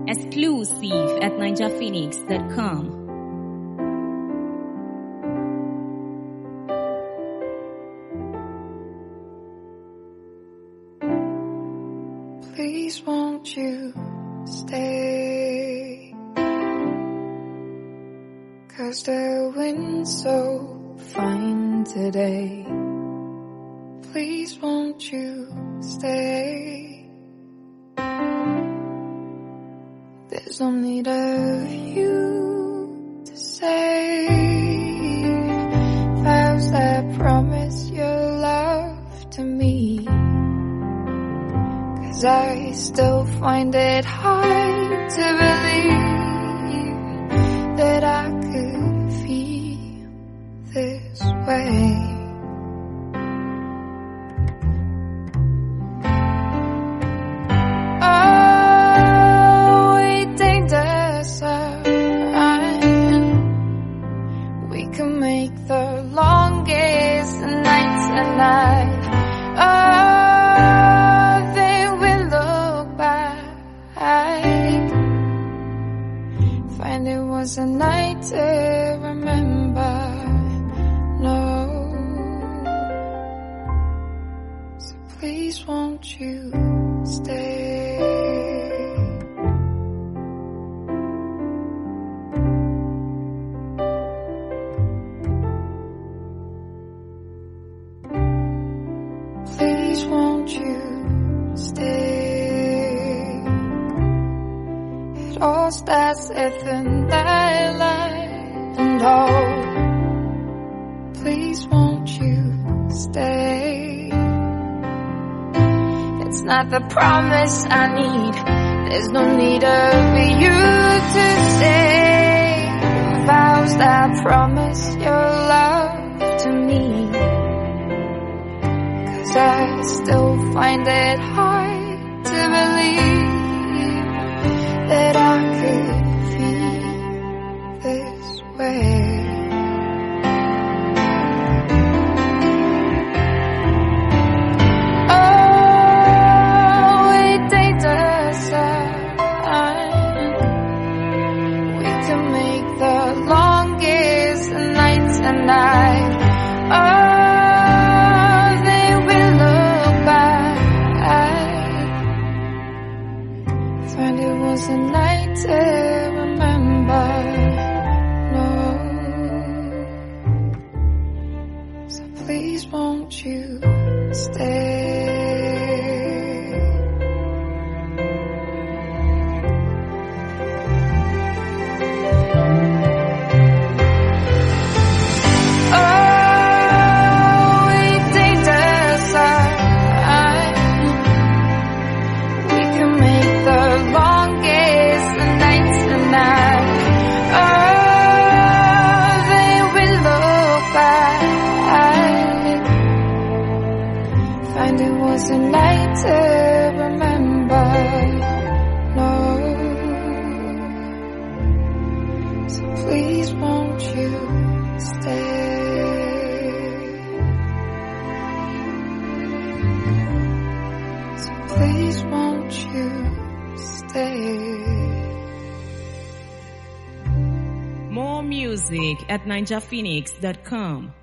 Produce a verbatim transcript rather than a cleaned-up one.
Exclusive at ninja phoenix dot com. Please won't you stay? 'Cause the wind's so fine today. Please won't you stay? There's no need of you to say vows that promise your love to me. 'Cause I still find it hard to believe that I could feel this way. Oh, waiting the sun, we can make the longest nights and night. Oh, find it was a night to remember. No, so please won't you stay? Please won't you stay? It all starts at the nightlight, and oh, please won't you stay? It's not the promise I need. There's no need of you to say vows that promise your love to me. 'Cause I still find it hard to believe that I could feel this way. Oh, waiting the sun, we can make the longest nights and night. Oh, they will look back. Find it was a night to remember. No, so please won't you stay? Find it was a night to remember. No, so please won't you stay? So please won't you stay? More music at ninja phoenix dot com.